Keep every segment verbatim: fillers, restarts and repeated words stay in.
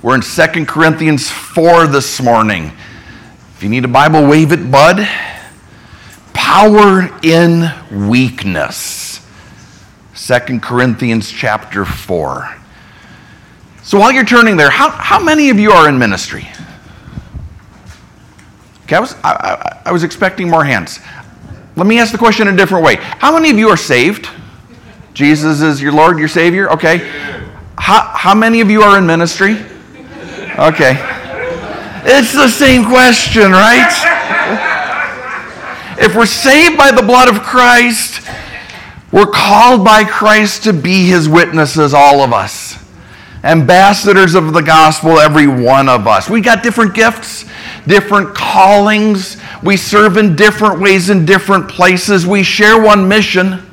We're in Second Corinthians four this morning. If you need a Bible, wave it, bud. Power in weakness. Second Corinthians chapter four. So while you're turning there, how, how many of you are in ministry? Okay, I was, I, I, I was expecting more hands. Let me ask the question a different way. How many of you are saved? Jesus is your Lord, your Savior? Okay. How, how many of you are in ministry? Okay. It's the same question, right? If we're saved by the blood of Christ, we're called by Christ to be his witnesses, all of us. Ambassadors of the gospel, every one of us. We got different gifts, different callings. We serve in different ways in different places. We share one mission.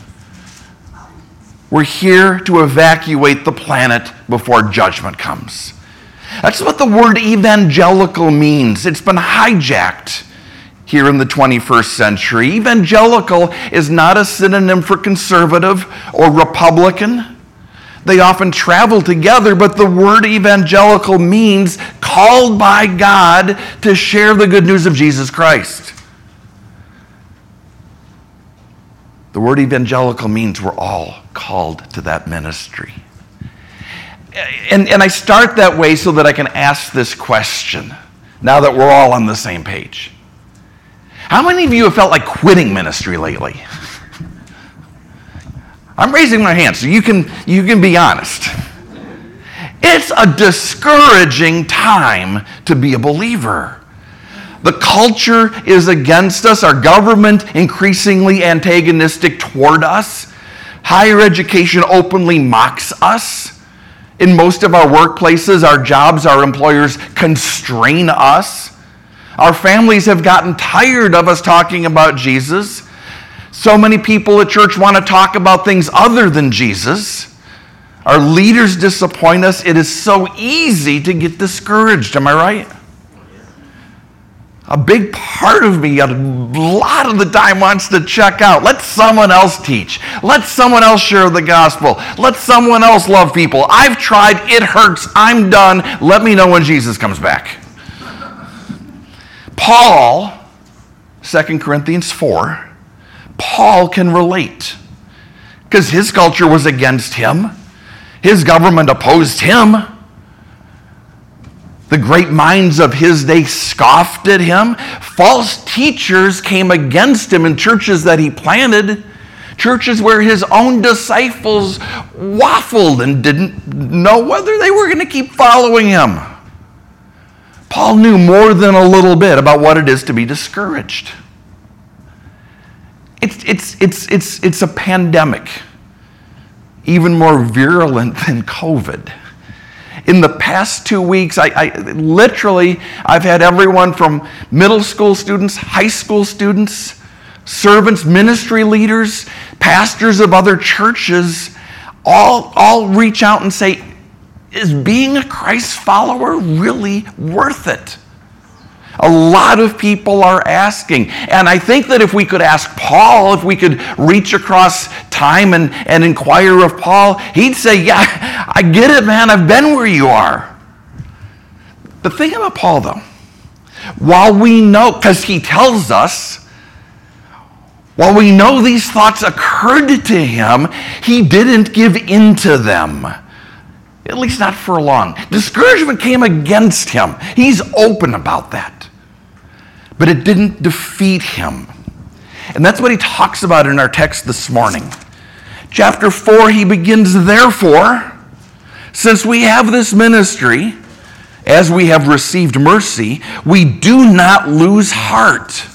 We're here to evacuate the planet before judgment comes. That's what the word evangelical means. It's been hijacked here in the twenty-first century. Evangelical is not a synonym for conservative or Republican. They often travel together, but the word evangelical means called by God to share the good news of Jesus Christ. The word evangelical means we're all called to that ministry. And, and I start that way so that I can ask this question, now that we're all on the same page. How many of you have felt like quitting ministry lately? I'm raising my hand, so you can, you can be honest. It's a discouraging time to be a believer. The culture is against us, our government increasingly antagonistic toward us. Higher education openly mocks us. In most of our workplaces, our jobs, our employers constrain us. Our families have gotten tired of us talking about Jesus. So many people at church want to talk about things other than Jesus. Our leaders disappoint us. It is so easy to get discouraged. Am I right? A big part of me, a lot of the time, wants to check out. Let someone else teach. Let someone else share the gospel. Let someone else love people. I've tried. It hurts. I'm done. Let me know when Jesus comes back. Paul, Second Corinthians four, Paul can relate because his culture was against him. His government opposed him. The great minds of his day scoffed at him. False teachers came against him in churches that he planted, churches where his own disciples waffled and didn't know whether they were going to keep following him. Paul knew more than a little bit about what it is to be discouraged. It's, it's, it's, it's, it's a pandemic, even more virulent than COVID. In the past two weeks, I, I literally, I've had everyone from middle school students, high school students, servants, ministry leaders, pastors of other churches, all, all reach out and say, is being a Christ follower really worth it? A lot of people are asking. And I think that if we could ask Paul, if we could reach across time and, and inquire of Paul, he'd say, yeah, I get it, man. I've been where you are. The thing about Paul, though, while we know, because he tells us, while we know these thoughts occurred to him, he didn't give in to them. At least not for long. Discouragement came against him. He's open about that. But it didn't defeat him. And that's what he talks about in our text this morning. Chapter four, he begins, therefore, since we have this ministry, as we have received mercy, we do not lose heart.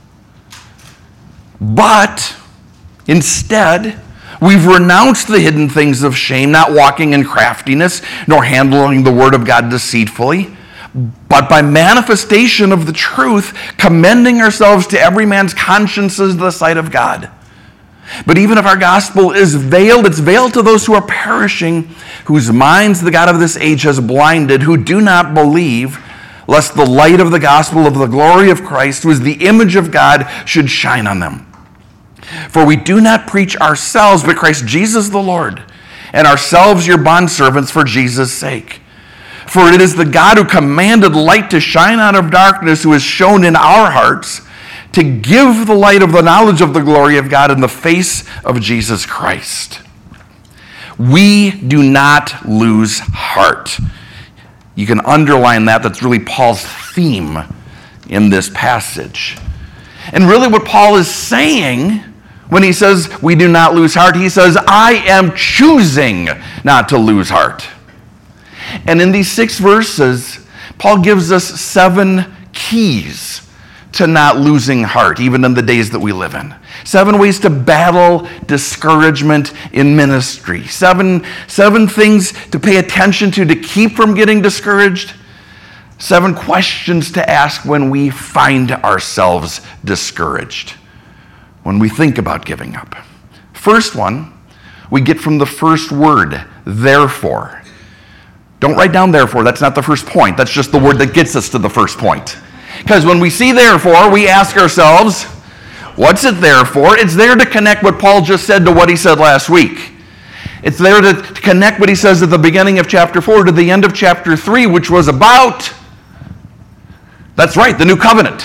But instead, we've renounced the hidden things of shame, not walking in craftiness, nor handling the word of God deceitfully, but by manifestation of the truth, commending ourselves to every man's consciences in the sight of God. But even if our gospel is veiled, it's veiled to those who are perishing, whose minds the God of this age has blinded, who do not believe, lest the light of the gospel of the glory of Christ, who is the image of God, should shine on them. For we do not preach ourselves, but Christ Jesus the Lord, and ourselves your bondservants for Jesus' sake. For it is the God who commanded light to shine out of darkness, who has shown in our hearts to give the light of the knowledge of the glory of God in the face of Jesus Christ. We do not lose heart. You can underline that. That's really Paul's theme in this passage. And really what Paul is saying when he says we do not lose heart, he says, I am choosing not to lose heart. And in these six verses, Paul gives us seven keys to not losing heart, even in the days that we live in. Seven ways to battle discouragement in ministry. Seven, seven things to pay attention to to keep from getting discouraged. Seven questions to ask when we find ourselves discouraged, when we think about giving up. First one, we get from the first word, therefore. Don't write down therefore, that's not the first point. That's just the word that gets us to the first point. Because when we see therefore, we ask ourselves, what's it there for? It's there to connect what Paul just said to what he said last week. It's there to connect what he says at the beginning of chapter four to the end of chapter three, which was about, that's right, the new covenant.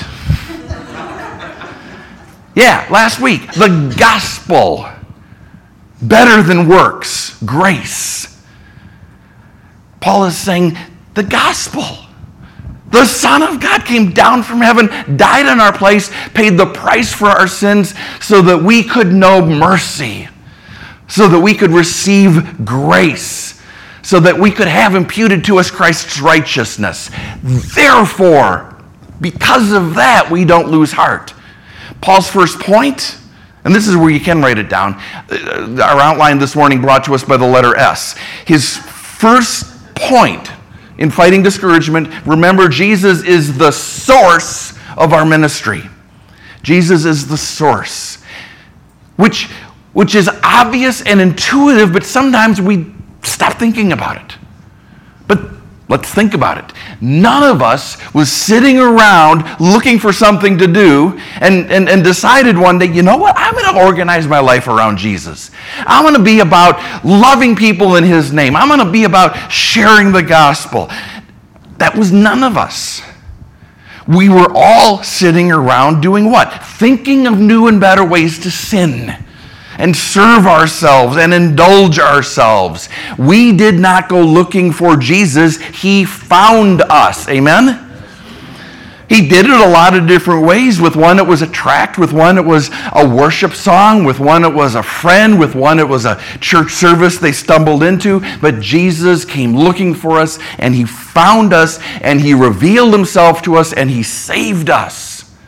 Yeah, last week, the gospel. Better than works, grace. Paul is saying the gospel. The Son of God came down from heaven, died in our place, paid the price for our sins so that we could know mercy, so that we could receive grace, so that we could have imputed to us Christ's righteousness. Therefore, because of that, we don't lose heart. Paul's first point, and this is where you can write it down, our outline this morning brought to us by the letter S. His first point in fighting discouragement, remember, Jesus is the source of our ministry. Jesus is the source, which, which is obvious and intuitive, but sometimes we stop thinking about it. But let's think about it. None of us was sitting around looking for something to do and, and, and decided one day, you know what, I'm going to organize my life around Jesus. I'm going to be about loving people in his name. I'm going to be about sharing the gospel. That was none of us. We were all sitting around doing what? Thinking of new and better ways to sin and serve ourselves and indulge ourselves. We did not go looking for Jesus. He found us. Amen? He did it a lot of different ways. With one, it was a tract. With one, it was a worship song. With one, it was a friend. With one, it was a church service they stumbled into. But Jesus came looking for us, and he found us, and he revealed himself to us, and he saved us.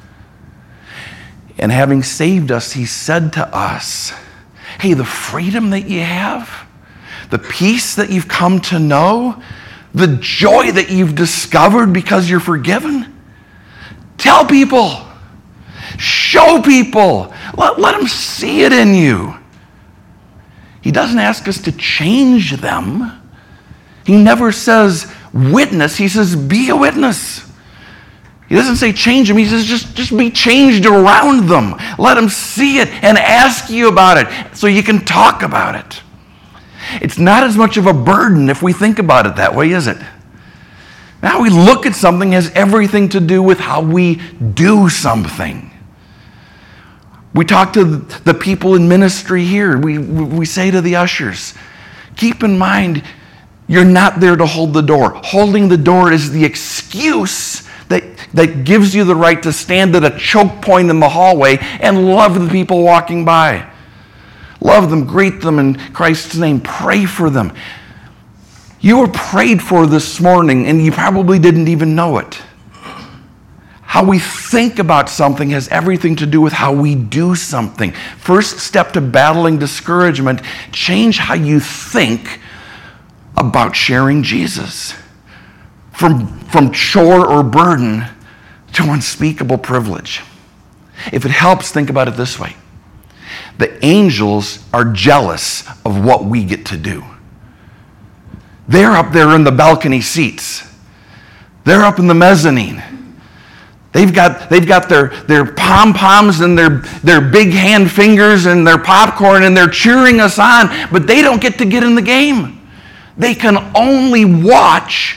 And having saved us, he said to us, hey, the freedom that you have, the peace that you've come to know, the joy that you've discovered because you're forgiven, tell people, show people, let, let them see it in you. He doesn't ask us to change them. He never says witness, he says be a witness. He doesn't say change them. He says just, just be changed around them. Let them see it and ask you about it so you can talk about it. It's not as much of a burden if we think about it that way, is it? Now we look at something has everything to do with how we do something. We talk to the people in ministry here. We, we say to the ushers, keep in mind, you're not there to hold the door. Holding the door is the excuse that, that gives you the right to stand at a choke point in the hallway and love the people walking by. Love them, greet them in Christ's name, pray for them. You were prayed for this morning and you probably didn't even know it. How we think about something has everything to do with how we do something. First step to battling discouragement, change how you think about sharing Jesus. From, from chore or burden to unspeakable privilege. If it helps, think about it this way. The angels are jealous of what we get to do. They're up there in the balcony seats. They're up in the mezzanine. They've got, they've got their, their pom-poms and their, their big hand fingers and their popcorn and they're cheering us on, but they don't get to get in the game. They can only watch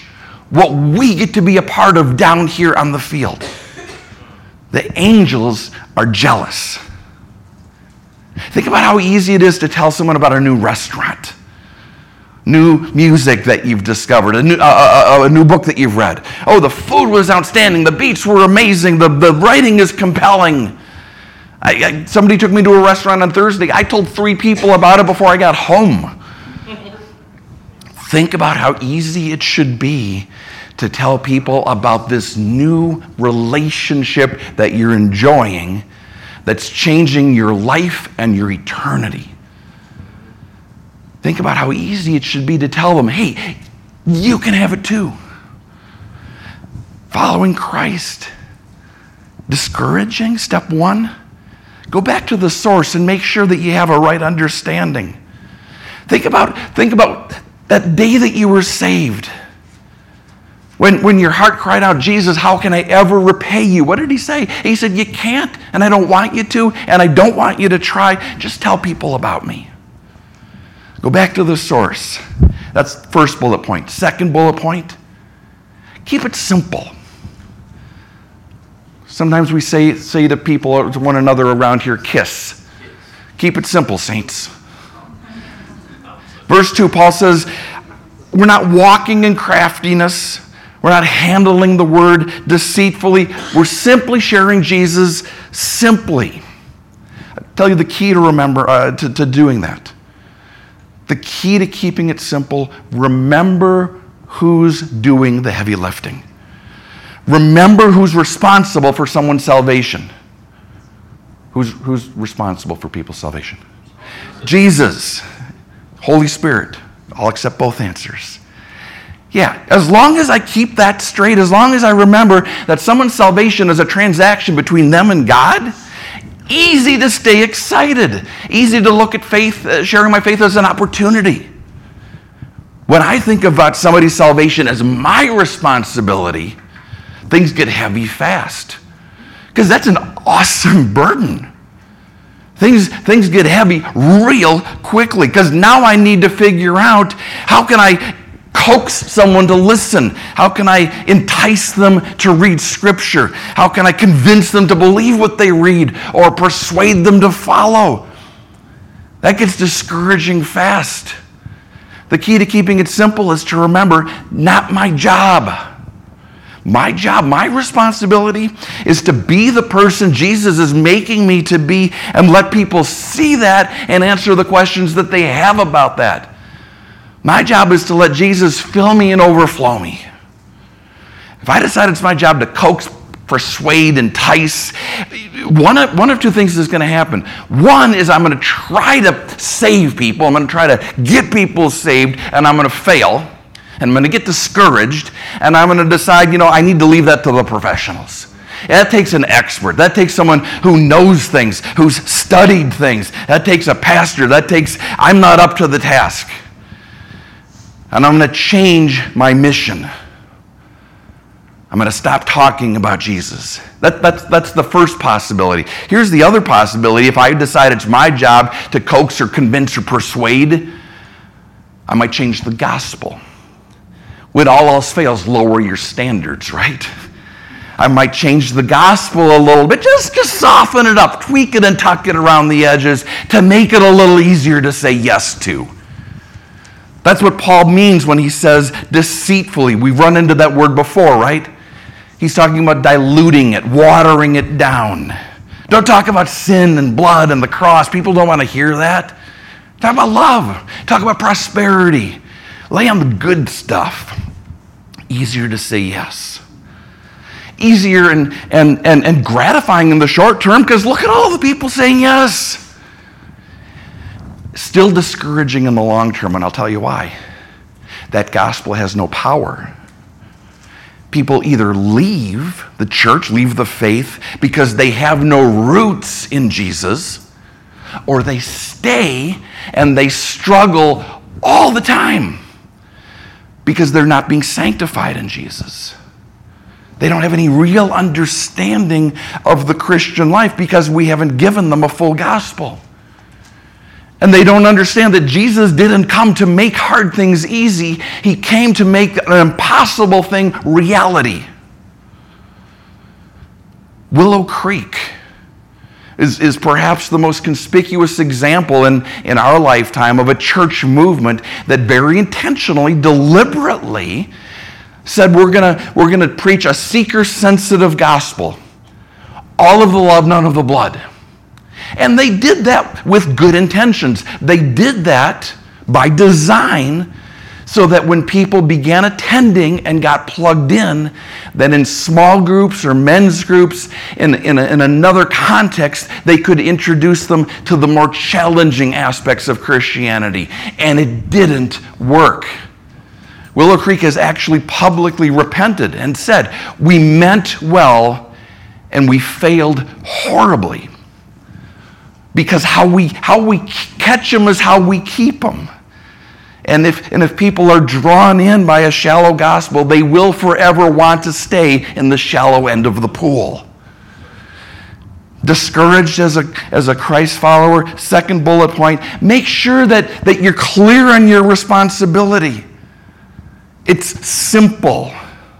what we get to be a part of down here on the field. The angels are jealous. Think about how easy it is to tell someone about a new restaurant, new music that you've discovered, a new, uh, a, a new book that you've read. Oh, the food was outstanding. The beats were amazing. The, the writing is compelling. I, I, somebody took me to a restaurant on Thursday. I told three people about it before I got home. Think about how easy it should be to tell people about this new relationship that you're enjoying that's changing your life and your eternity. Think about how easy it should be to tell them, hey, you can have it too. Following Christ. Discouraging, step one. Go back to the source and make sure that you have a right understanding. Think about, think about that day that you were saved. When, when your heart cried out, Jesus, how can I ever repay you? What did he say? He said, you can't, and I don't want you to, and I don't want you to try. Just tell people about me. Go back to the source. That's the first bullet point. Second bullet point, keep it simple. Sometimes we say, say to people, to one another around here, kiss. Keep it simple, saints. Verse two, Paul says, we're not walking in craftiness. We're not handling the word deceitfully. We're simply sharing Jesus simply. I'll tell you the key to remember, uh, to, to doing that. The key to keeping it simple, remember who's doing the heavy lifting. Remember who's responsible for someone's salvation. Who's, who's responsible for people's salvation? Jesus, Holy Spirit. I'll accept both answers. Yeah, as long as I keep that straight, as long as I remember that someone's salvation is a transaction between them and God, easy to stay excited, easy to look at faith, uh, sharing my faith as an opportunity. When I think about somebody's salvation as my responsibility, things get heavy fast. Because that's an awesome burden. Things, things get heavy real quickly. Because now I need to figure out how can I coax someone to listen? How can I entice them to read Scripture? How can I convince them to believe what they read or persuade them to follow? That gets discouraging fast. The key to keeping it simple is to remember, not my job. My job, my responsibility is to be the person Jesus is making me to be and let people see that and answer the questions that they have about that. My job is to let Jesus fill me and overflow me. If I decide it's my job to coax, persuade, entice, one of, one of two things is going to happen. One is I'm going to try to save people. I'm going to try to get people saved, and I'm going to fail. And I'm going to get discouraged, and I'm going to decide, you know, I need to leave that to the professionals. That takes an expert. That takes someone who knows things, who's studied things. That takes a pastor. That takes, I'm not up to the task. And I'm going to change my mission. I'm going to stop talking about Jesus. That, that's, that's the first possibility. Here's the other possibility. If I decide it's my job to coax or convince or persuade, I might change the gospel. When all else fails, lower your standards, right? I might change the gospel a little bit, just, just soften it up, tweak it and tuck it around the edges to make it a little easier to say yes to. That's what Paul means when he says deceitfully. We've run into that word before, right? He's talking about diluting it, watering it down. Don't talk about sin and blood and the cross. People don't want to hear that. Talk about love. Talk about prosperity. Lay on the good stuff. Easier to say yes. Easier and, and, and, and gratifying in the short term, because look at all the people saying yes. Still discouraging in the long term, and I'll tell you why. That gospel has no power. People either leave the church, leave the faith, because they have no roots in Jesus, or they stay and they struggle all the time because they're not being sanctified in Jesus. They don't have any real understanding of the Christian life because we haven't given them a full gospel. And they don't understand that Jesus didn't come to make hard things easy. He came to make an impossible thing reality. Willow Creek is, is perhaps the most conspicuous example in, in our lifetime of a church movement that very intentionally, deliberately said we're gonna, we're gonna preach a seeker-sensitive gospel. All of the love, none of the blood. And they did that with good intentions. They did that by design so that when people began attending and got plugged in, then in small groups or men's groups, in, in, a, in another context, they could introduce them to the more challenging aspects of Christianity. And it didn't work. Willow Creek has actually publicly repented and said, we meant well and we failed horribly. Because how we how we catch them is how we keep them. And if, and if people are drawn in by a shallow gospel, they will forever want to stay in the shallow end of the pool. Discouraged as a, as a Christ follower, second bullet point, make sure that, that you're clear on your responsibility. It's simple.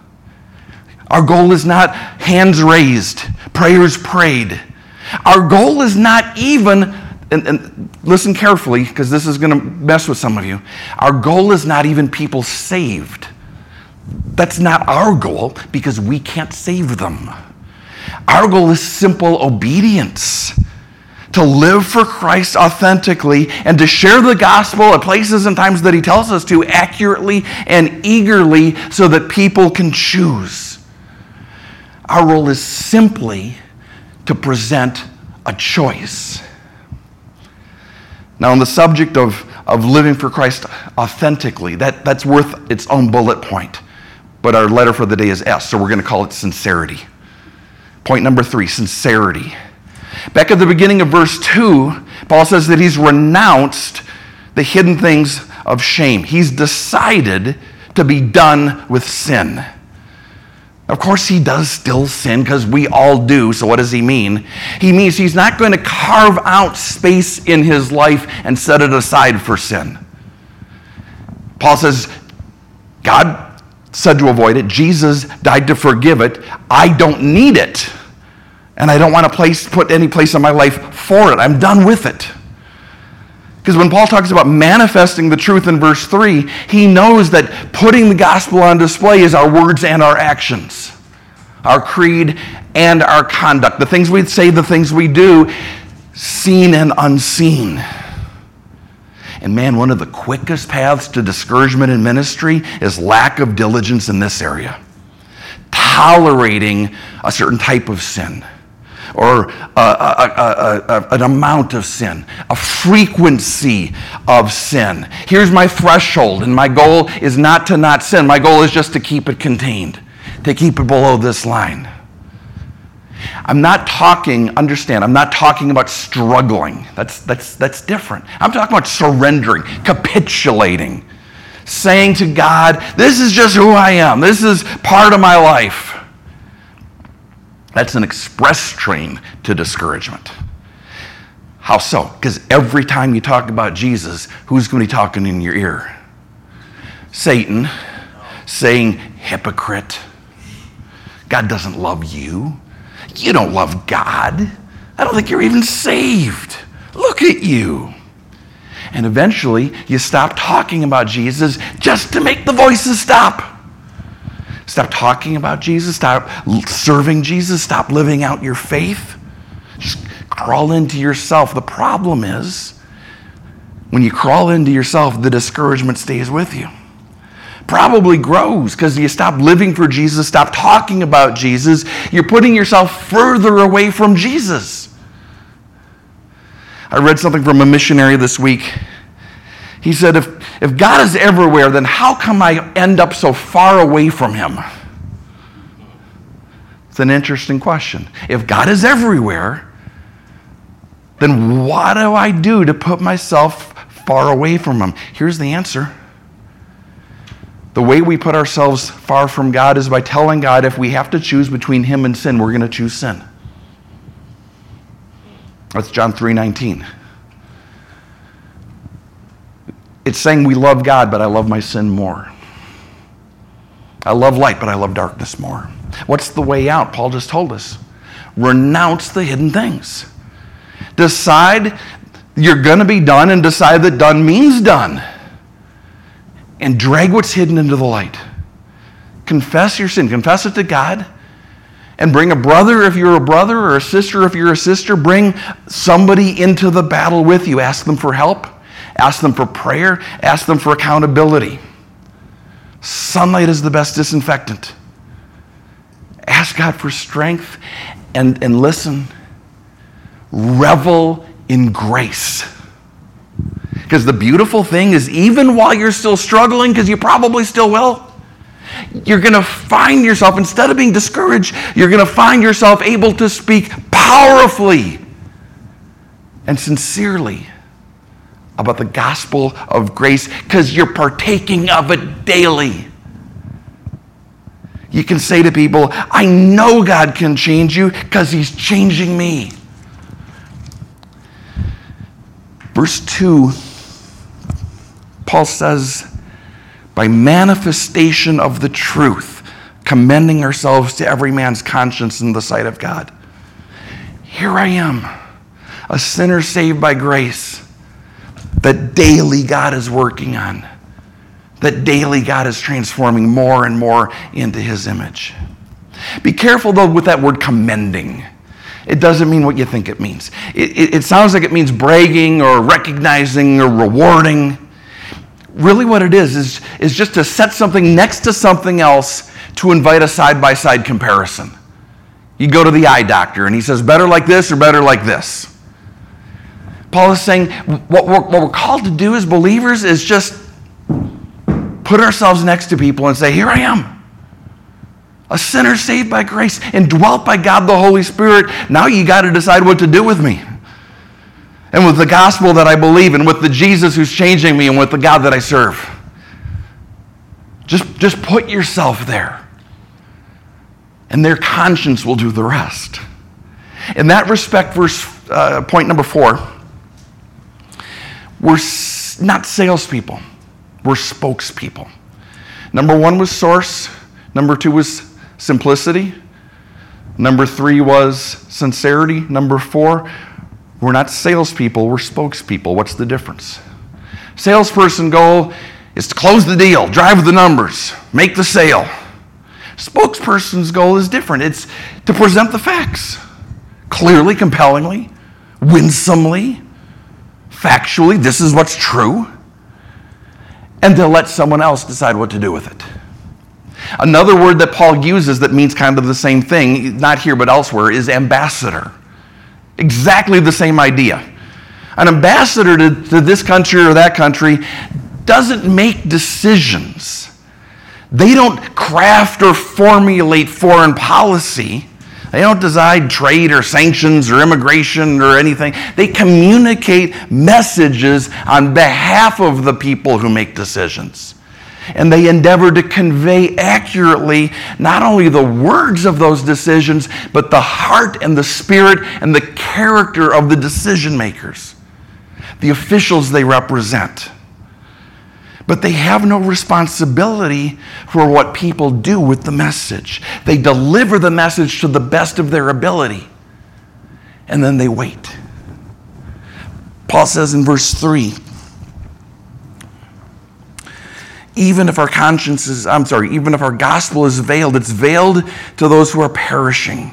Our goal is not hands raised, prayers prayed. Our goal is not even, and, and listen carefully because this is going to mess with some of you. Our goal is not even people saved. That's not our goal because we can't save them. Our goal is simple obedience. To live for Christ authentically and to share the gospel at places and times that he tells us to accurately and eagerly so that people can choose. Our role is simply to present a choice. Now, on the subject of, of living for Christ authentically, that, that's worth its own bullet point. But our letter for the day is S, so we're going to call it sincerity. Point number three, sincerity. Back at the beginning of verse two, Paul says that he's renounced the hidden things of shame. He's decided to be done with sin. Of course, he does still sin because we all do. So what does he mean? He means he's not going to carve out space in his life and set it aside for sin. Paul says, God said to avoid it. Jesus died to forgive it. I don't need it. And I don't want to place, put any place in my life for it. I'm done with it. Because when Paul talks about manifesting the truth in verse three, he knows that putting the gospel on display is our words and our actions, our creed and our conduct, the things we say, the things we do, seen and unseen. And man, one of the quickest paths to discouragement in ministry is lack of diligence in this area. Tolerating a certain type of sin. Or a, a, a, a, an amount of sin, a frequency of sin. Here's my threshold, and my goal is not to not sin. My goal is just to keep it contained, to keep it below this line. I'm not talking, understand, I'm not talking about struggling. That's, that's, that's different. I'm talking about surrendering, capitulating, saying to God, this is just who I am. This is part of my life. That's an express train to discouragement. How so? Because every time you talk about Jesus, who's going to be talking in your ear? Satan, saying, hypocrite. God doesn't love you. You don't love God. I don't think you're even saved. Look at you. And eventually, you stop talking about Jesus just to make the voices stop. Stop talking about Jesus. Stop serving Jesus. Stop living out your faith. Just crawl into yourself. The problem is, when you crawl into yourself, the discouragement stays with you. Probably grows because you stop living for Jesus, stop talking about Jesus. You're putting yourself further away from Jesus. I read something from a missionary this week. He said, if, if God is everywhere, then how come I end up so far away from him? It's an interesting question. If God is everywhere, then what do I do to put myself far away from him? Here's the answer. The way we put ourselves far from God is by telling God if we have to choose between him and sin, we're going to choose sin. That's John three nineteen. It's saying we love God, but I love my sin more. I love light, but I love darkness more. What's the way out? Paul just told us. Renounce the hidden things. Decide you're going to be done and decide that done means done. And drag what's hidden into the light. Confess your sin. Confess it to God. And bring a brother if you're a brother, or a sister if you're a sister. Bring somebody into the battle with you. Ask them for help. Ask them for prayer. Ask them for accountability. Sunlight is the best disinfectant. Ask God for strength. And, and listen. Revel in grace. Because the beautiful thing is, even while you're still struggling, because you probably still will, you're going to find yourself, instead of being discouraged, you're going to find yourself able to speak powerfully and sincerely about the gospel of grace, because you're partaking of it daily. You can say to people, I know God can change you because he's changing me. Verse two, Paul says, by manifestation of the truth, commending ourselves to every man's conscience in the sight of God. Here I am, a sinner saved by grace, that daily God is working on, that daily God is transforming more and more into his image. Be careful, though, with that word commending. It doesn't mean what you think it means. It, it, it sounds like it means bragging or recognizing or rewarding. Really what it is, is, is just to set something next to something else to invite a side-by-side comparison. You go to the eye doctor and he says, better like this or better like this. Paul is saying what we're, what we're called to do as believers is just put ourselves next to people and say, here I am, a sinner saved by grace and dwelt by God the Holy Spirit. Now you got to decide what to do with me. And with the gospel that I believe, and with the Jesus who's changing me, and with the God that I serve. Just, just put yourself there. And their conscience will do the rest. In that respect, verse uh, point number four, we're not salespeople. We're spokespeople. Number one was source. Number two was simplicity. Number three was sincerity. Number four, we're not salespeople, we're spokespeople. What's the difference? Salesperson goal is to close the deal, drive the numbers, make the sale. Spokesperson's goal is different. It's to present the facts clearly, compellingly, winsomely, factually. This is what's true. And to let someone else decide what to do with it. Another word that Paul uses that means kind of the same thing, not here but elsewhere, is ambassador. Exactly the same idea. An ambassador to, to this country or that country doesn't make decisions. They don't craft or formulate foreign policy. They don't decide trade or sanctions or immigration or anything. They communicate messages on behalf of the people who make decisions. And they endeavor to convey accurately not only the words of those decisions, but the heart and the spirit and the character of the decision makers, the officials they represent. But they have no responsibility for what people do with the message. They deliver the message to the best of their ability, and then they wait. Paul says in verse three, even if our conscience is, I'm sorry, even if our gospel is veiled, it's veiled to those who are perishing.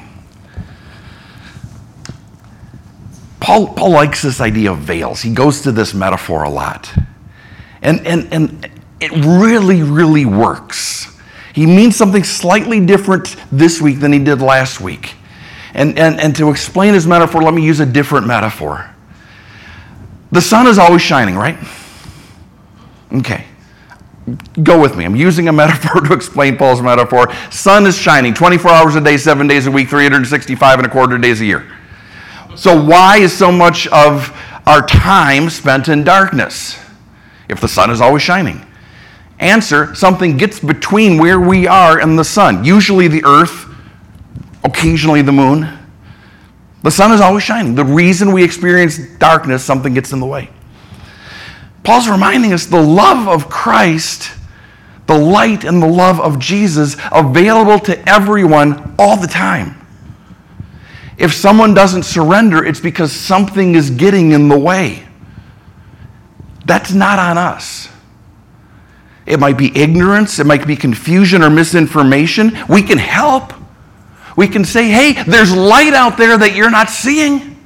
Paul, Paul likes this idea of veils. He goes to this metaphor a lot. And, and, and it really, really works. He means something slightly different this week than he did last week. And, and, and to explain his metaphor, let me use a different metaphor. The sun is always shining, right? Okay. Go with me. I'm using a metaphor to explain Paul's metaphor. Sun is shining twenty-four hours a day, seven days a week, three hundred sixty-five and a quarter days a year. So why is so much of our time spent in darkness if the sun is always shining? Answer, something gets between where we are and the sun. Usually the earth, occasionally the moon. The sun is always shining. The reason we experience darkness, something gets in the way. Paul's reminding us the love of Christ, the light and the love of Jesus, available to everyone all the time. If someone doesn't surrender, it's because something is getting in the way. That's not on us. It might be ignorance, it might be confusion or misinformation. We can help. We can say, hey, there's light out there that you're not seeing.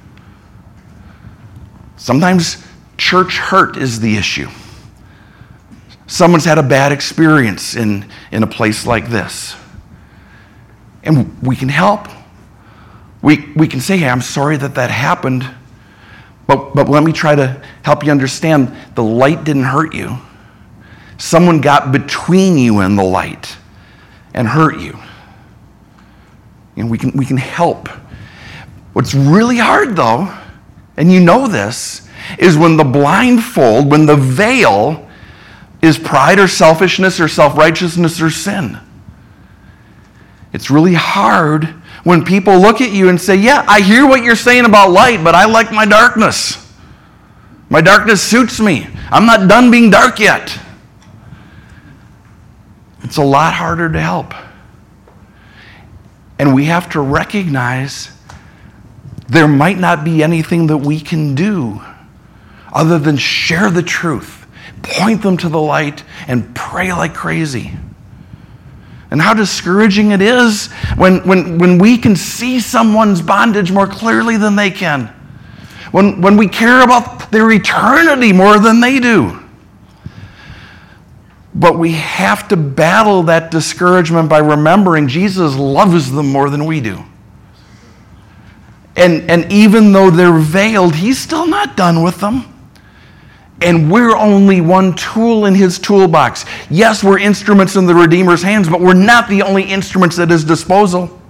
Sometimes church hurt is the issue. Someone's had a bad experience in, in a place like this. And we can help. We, we can say, hey, I'm sorry that that happened, but, but let me try to help you understand the light didn't hurt you. Someone got between you and the light and hurt you. And we can, we can help. What's really hard, though, and you know this, is when the blindfold, when the veil is pride or selfishness or self-righteousness or sin. It's really hard when people look at you and say, yeah, I hear what you're saying about light, but I like my darkness. My darkness suits me. I'm not done being dark yet. It's a lot harder to help. And we have to recognize there might not be anything that we can do other than share the truth, point them to the light, and pray like crazy. And how discouraging it is when, when, when we can see someone's bondage more clearly than they can. When, when we care about their eternity more than they do. But we have to battle that discouragement by remembering Jesus loves them more than we do. And, and even though they're veiled, he's still not done with them. And we're only one tool in his toolbox. Yes, we're instruments in the Redeemer's hands, but we're not the only instruments at his disposal.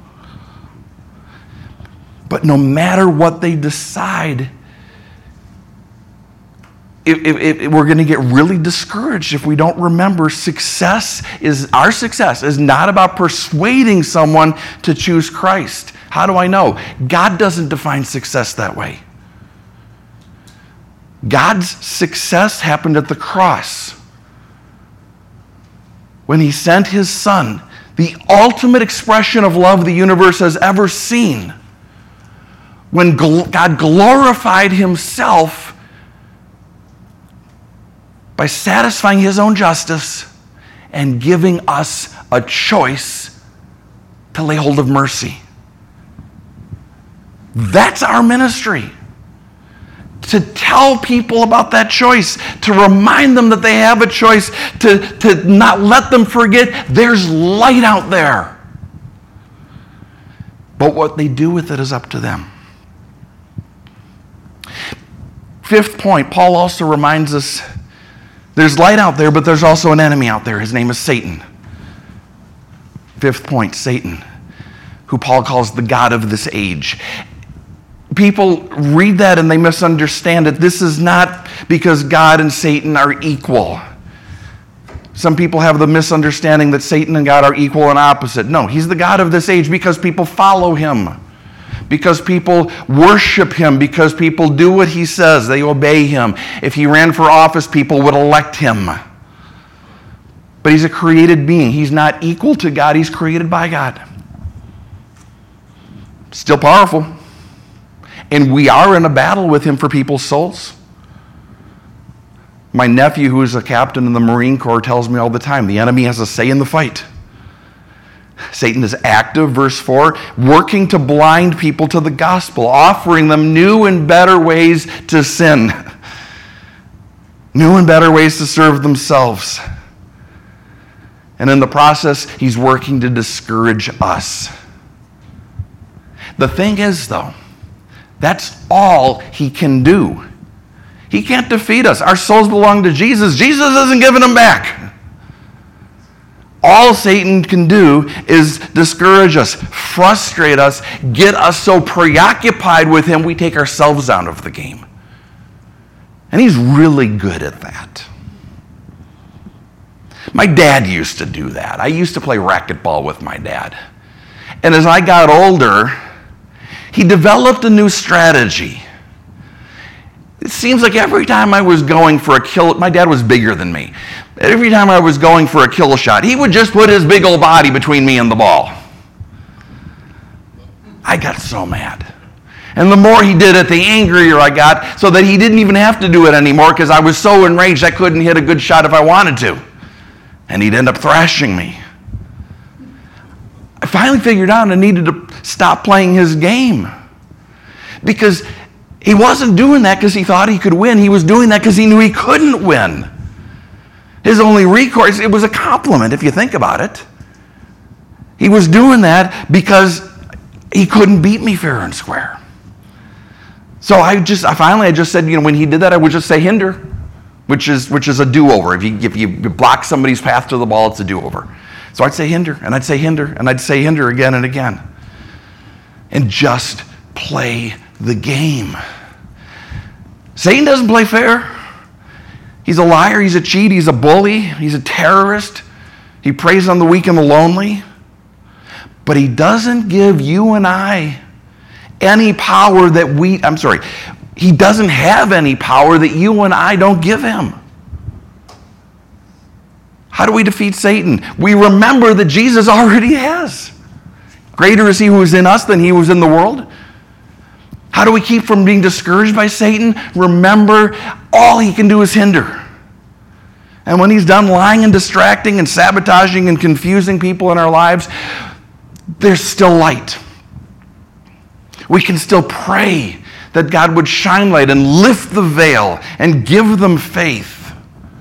But no matter what they decide, if, if, if we're going to get really discouraged if we don't remember success is, our success is not about persuading someone to choose Christ. How do I know? God doesn't define success that way. God's success happened at the cross when he sent his son, the ultimate expression of love the universe has ever seen. When God glorified himself by satisfying his own justice and giving us a choice to lay hold of mercy. That's our ministry. To tell people about that choice, to remind them that they have a choice, to, to not let them forget there's light out there. But what they do with it is up to them. Fifth point, Paul also reminds us there's light out there, but there's also an enemy out there. His name is Satan. Fifth point, Satan, who Paul calls the god of this age. People read that and they misunderstand it. This is not because God and Satan are equal. Some people have the misunderstanding that Satan and God are equal and opposite. No, he's the god of this age because people follow him, because people worship him, because people do what he says. They obey him. If he ran for office, people would elect him. But he's a created being. He's not equal to God. He's created by God. Still powerful. And we are in a battle with him for people's souls. My nephew, who is a captain in the Marine Corps, tells me all the time, the enemy has a say in the fight. Satan is active, verse four, working to blind people to the gospel, offering them new and better ways to sin, new and better ways to serve themselves. And in the process, he's working to discourage us. The thing is, though, that's all he can do. He can't defeat us. Our souls belong to Jesus. Jesus isn't giving them back. All Satan can do is discourage us, frustrate us, get us so preoccupied with him we take ourselves out of the game. And he's really good at that. My dad used to do that. I used to play racquetball with my dad. And as I got older, he developed a new strategy. It seems like every time I was going for a kill, my dad was bigger than me. Every time I was going for a kill shot, he would just put his big old body between me and the ball. I got so mad. And the more he did it, the angrier I got, so that he didn't even have to do it anymore because I was so enraged I couldn't hit a good shot if I wanted to. And he'd end up thrashing me. I finally figured out I needed to stop playing his game. Because he wasn't doing that because he thought he could win. He was doing that because he knew he couldn't win. His only recourse, it was a compliment if you think about it. He was doing that because he couldn't beat me fair and square. So I just, I finally, I just said, you know, when he did that, I would just say hinder, which is which is a do-over. If you if you block somebody's path to the ball, it's a do-over. So I'd say hinder, and I'd say hinder, and I'd say hinder again and again. And just play the game. Satan doesn't play fair. He's a liar, he's a cheat, he's a bully, he's a terrorist. He preys on the weak and the lonely. But he doesn't give you and I any power that we, I'm sorry, he doesn't have any power that you and I don't give him. How do we defeat Satan? We remember that Jesus already has. Greater is he who is in us than he who is in the world. How do we keep from being discouraged by Satan? Remember, all he can do is hinder. And when he's done lying and distracting and sabotaging and confusing people in our lives, there's still light. We can still pray that God would shine light and lift the veil and give them faith.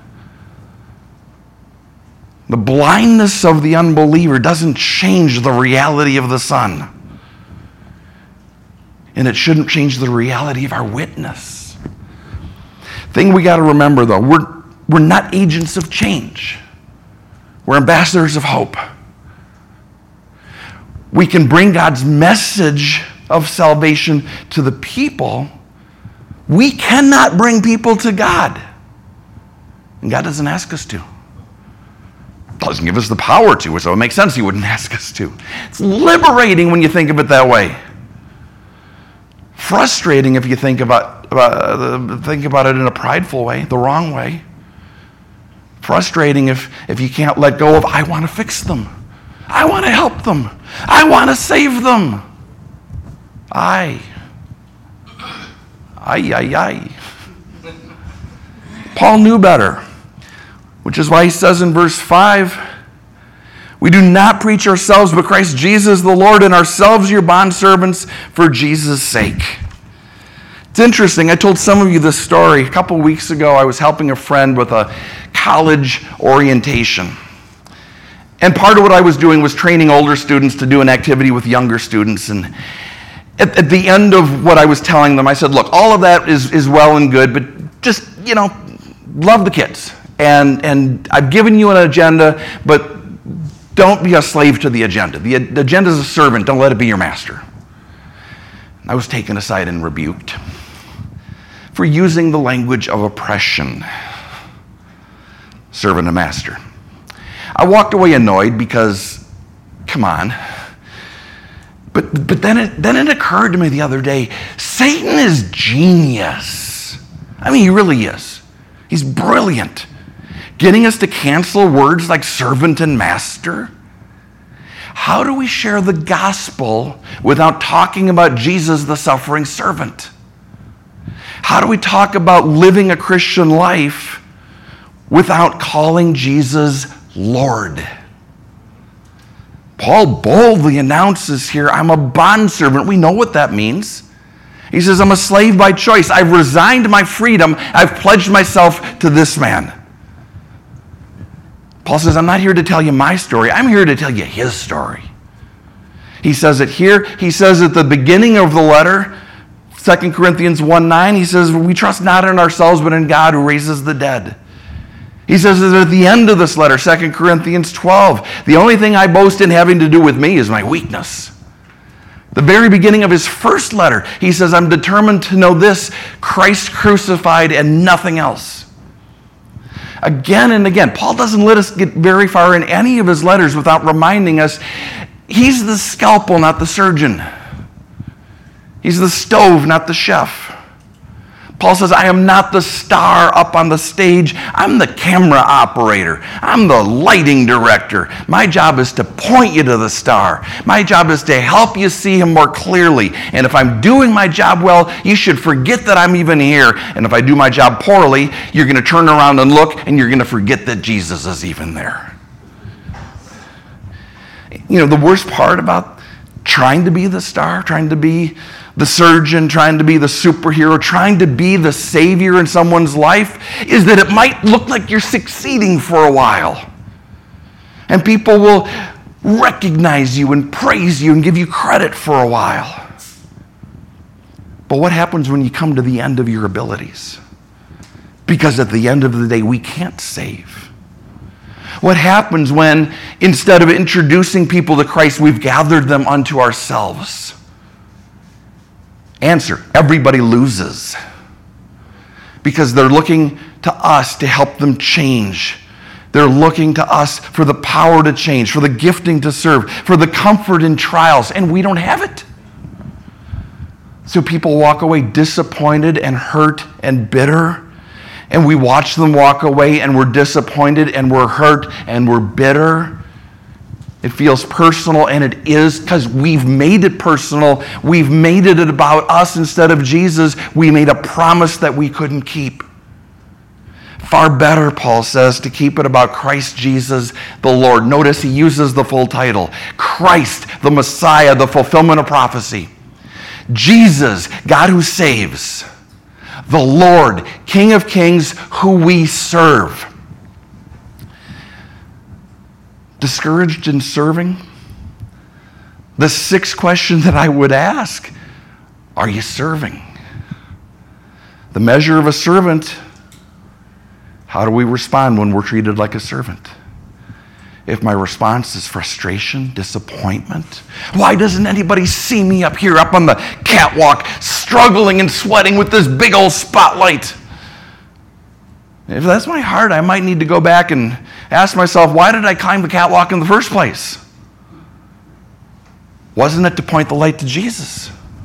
The blindness of the unbeliever doesn't change the reality of the sun. And it shouldn't change the reality of our witness. Thing we got to remember, though, we're, we're not agents of change. We're ambassadors of hope. We can bring God's message of salvation to the people. We cannot bring people to God. And God doesn't ask us to. Doesn't give us the power to, so it makes sense he wouldn't ask us to. It's liberating when you think of it that way. Frustrating if you think about, about, think about it in a prideful way, the wrong way. Frustrating if, if you can't let go of, I want to fix them. I want to help them. I want to save them. I. Ay, ay, ay. Paul knew better, which is why he says in verse five, we do not preach ourselves, but Christ Jesus the Lord, and ourselves your bondservants for Jesus' sake. It's interesting. I told some of you this story. A couple weeks ago, I was helping a friend with a college orientation. And part of what I was doing was training older students to do an activity with younger students. And at, at the end of what I was telling them, I said, look, all of that is, is well and good, but just, you know, love the kids. And, and I've given you an agenda, but don't be a slave to the agenda. The, the agenda is a servant. Don't let it be your master. I was taken aside and rebuked for using the language of oppression. Servant and master. I walked away annoyed because, come on. But but then it then it occurred to me the other day, Satan is genius. I mean, he really is. He's brilliant. Getting us to cancel words like servant and master. How do we share the gospel without talking about Jesus, the suffering servant? How do we talk about living a Christian life without calling Jesus Lord? Paul boldly announces here, I'm a bondservant. We know what that means. He says, I'm a slave by choice. I've resigned my freedom. I've pledged myself to this man. Paul says, I'm not here to tell you my story. I'm here to tell you his story. He says it here. He says at the beginning of the letter, Second Corinthians one nine, he says, we trust not in ourselves, but in God who raises the dead. He says that at the end of this letter, Second Corinthians twelve, the only thing I boast in having to do with me is my weakness. The very beginning of his first letter, he says, I'm determined to know this, Christ crucified and nothing else. Again and again, Paul doesn't let us get very far in any of his letters without reminding us he's the scalpel, not the surgeon. He's the stove, not the chef. Paul says, I am not the star up on the stage. I'm the camera operator. I'm the lighting director. My job is to point you to the star. My job is to help you see him more clearly. And if I'm doing my job well, you should forget that I'm even here. And if I do my job poorly, you're going to turn around and look, and you're going to forget that Jesus is even there. You know, the worst part about trying to be the star, trying to be the surgeon, trying to be the superhero, trying to be the savior in someone's life is that it might look like you're succeeding for a while. And people will recognize you and praise you and give you credit for a while. But what happens when you come to the end of your abilities? Because at the end of the day, we can't save. What happens when, instead of introducing people to Christ, we've gathered them unto ourselves? Answer, everybody loses. Because they're looking to us to help them change. They're looking to us for the power to change, for the gifting to serve, for the comfort in trials, and we don't have it. So people walk away disappointed and hurt and bitter, and we watch them walk away and we're disappointed and we're hurt and we're bitter. It feels personal, and it is because we've made it personal. We've made it about us instead of Jesus. We made a promise that we couldn't keep. Far better, Paul says, to keep it about Christ Jesus the Lord. Notice he uses the full title. Christ, the Messiah, the fulfillment of prophecy. Jesus, God who saves. The Lord, King of kings, who we serve. Discouraged in serving? The sixth question that I would ask, are you serving? The measure of a servant, how do we respond when we're treated like a servant? If my response is frustration, disappointment, why doesn't anybody see me up here, up on the catwalk, struggling and sweating with this big old spotlight? If that's my heart, I might need to go back and ask myself, why did I climb the catwalk in the first place? Wasn't it to point the light to Jesus?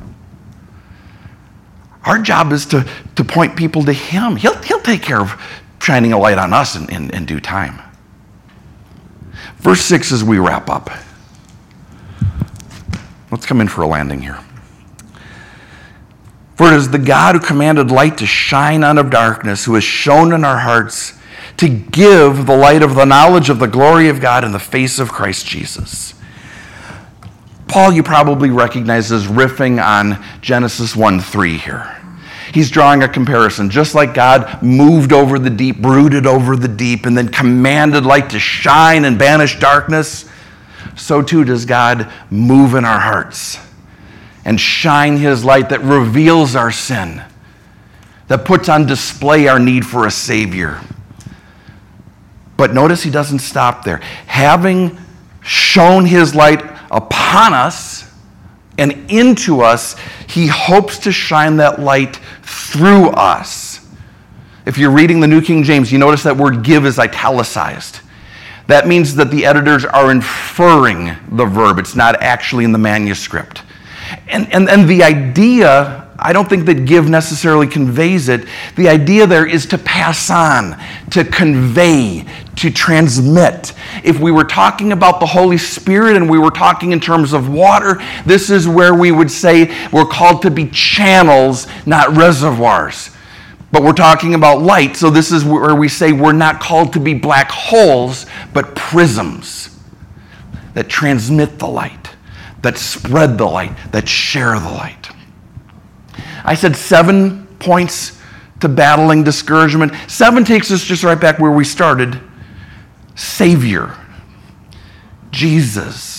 Our job is to, to point people to him. He'll, he'll take care of shining a light on us in, in, in due time. Verse six as we wrap up. Let's come in for a landing here. For it is the God who commanded light to shine out of darkness, who has shone in our hearts to give the light of the knowledge of the glory of God in the face of Christ Jesus. Paul, you probably recognize, is riffing on Genesis one three here. He's drawing a comparison. Just like God moved over the deep, brooded over the deep, and then commanded light to shine and banish darkness, so too does God move in our hearts and shine his light that reveals our sin, that puts on display our need for a Savior. But notice he doesn't stop there. Having shone his light upon us and into us, he hopes to shine that light through us. If you're reading the New King James, you notice that word give is italicized. That means that the editors are inferring the verb. It's not actually in the manuscript. And, and, and the idea, I don't think that give necessarily conveys it. The idea there is to pass on, to convey, to transmit. If we were talking about the Holy Spirit and we were talking in terms of water, this is where we would say we're called to be channels, not reservoirs. But we're talking about light, so this is where we say we're not called to be black holes, but prisms that transmit the light, that spread the light, that share the light. I said seven points to battling discouragement. Seven takes us just right back where we started. Savior, Jesus,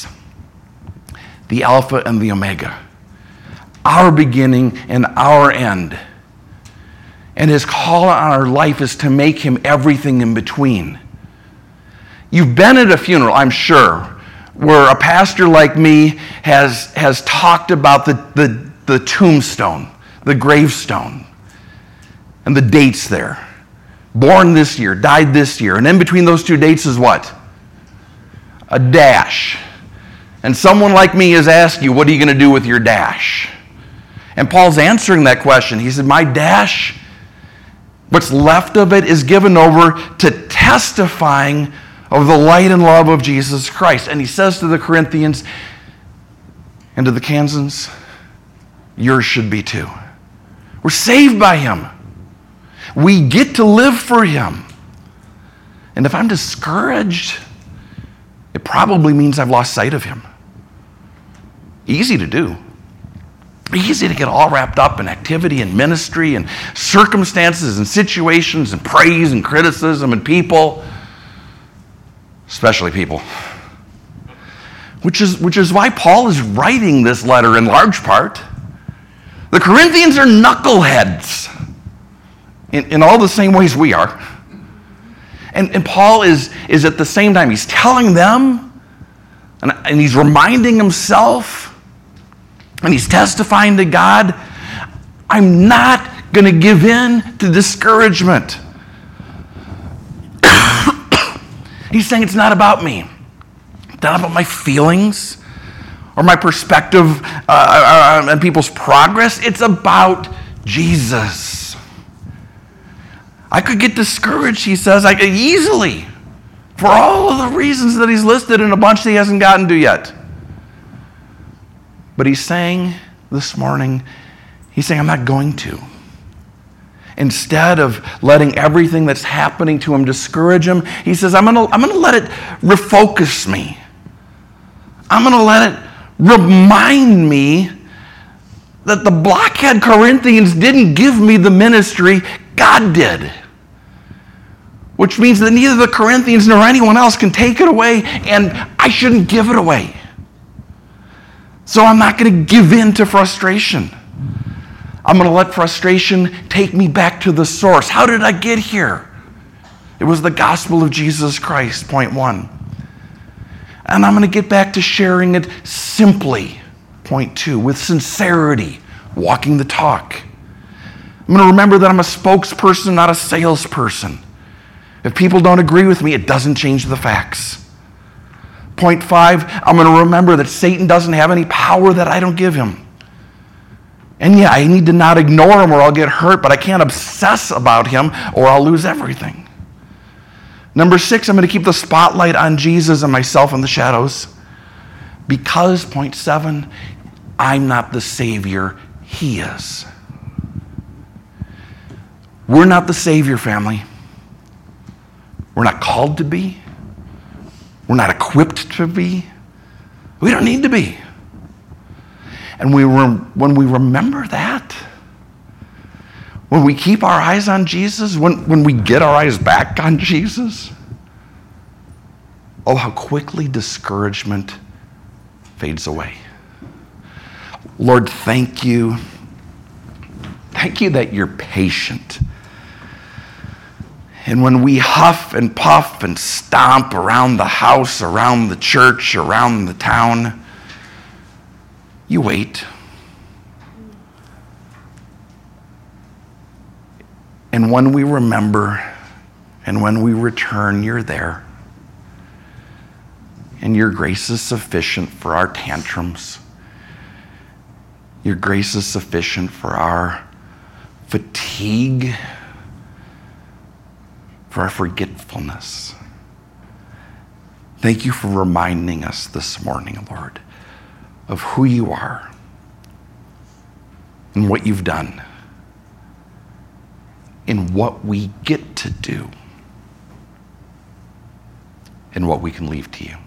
the Alpha and the Omega, our beginning and our end. And his call on our life is to make him everything in between. You've been at a funeral, I'm sure, where a pastor like me has, has talked about the, the, the tombstone, the gravestone, and the dates there. Born this year, died this year. And in between those two dates is what? A dash. And someone like me has asked you, what are you going to do with your dash? And Paul's answering that question. He said, my dash What's left of it is given over to testifying of the light and love of Jesus Christ. And he says to the Corinthians and to the Kansans, yours should be too. We're saved by him. We get to live for him. And if I'm discouraged, it probably means I've lost sight of him. Easy to do. Easy to get all wrapped up in activity and ministry and circumstances and situations and praise and criticism and people, especially people. Which is, which is why Paul is writing this letter in large part. The Corinthians are knuckleheads in, in all the same ways we are. And, and Paul is, is at the same time, he's telling them, and, and he's reminding himself, and he's testifying to God, I'm not going to give in to discouragement. He's saying it's not about me. It's not about my feelings or my perspective uh, on people's progress. It's about Jesus. I could get discouraged, he says, I could easily, for all of the reasons that he's listed in a bunch that he hasn't gotten to yet. But he's saying this morning, he's saying, I'm not going to. Instead of letting everything that's happening to him discourage him, he says, I'm going to I'm going to let it refocus me. I'm going to let it remind me that the blockhead Corinthians didn't give me the ministry, God did. Which means that neither the Corinthians nor anyone else can take it away, and I shouldn't give it away. So I'm not going to give in to frustration. I'm going to let frustration take me back to the source. How did I get here? It was the gospel of Jesus Christ, point one. And I'm going to get back to sharing it simply, point two, with sincerity, walking the talk. I'm going to remember that I'm a spokesperson, not a salesperson. If people don't agree with me, it doesn't change the facts. Point five, I'm going to remember that Satan doesn't have any power that I don't give him. And yeah, I need to not ignore him or I'll get hurt, but I can't obsess about him or I'll lose everything. Number six, I'm going to keep the spotlight on Jesus and myself in the shadows. Because, point seven, I'm not the Savior, he is. We're not the Savior, family. We're not called to be. We're not equipped to be. We don't need to be. And we rem- when we remember that, when we keep our eyes on Jesus, when, when we get our eyes back on Jesus, oh, how quickly discouragement fades away. Lord, thank you. Thank you that you're patient. And when we huff and puff and stomp around the house, around the church, around the town, you wait. And when we remember and when we return, you're there. And your grace is sufficient for our tantrums. Your grace is sufficient for our fatigue, for our forgetfulness. Thank you for reminding us this morning, Lord, of who you are and what you've done and what we get to do and what we can leave to you.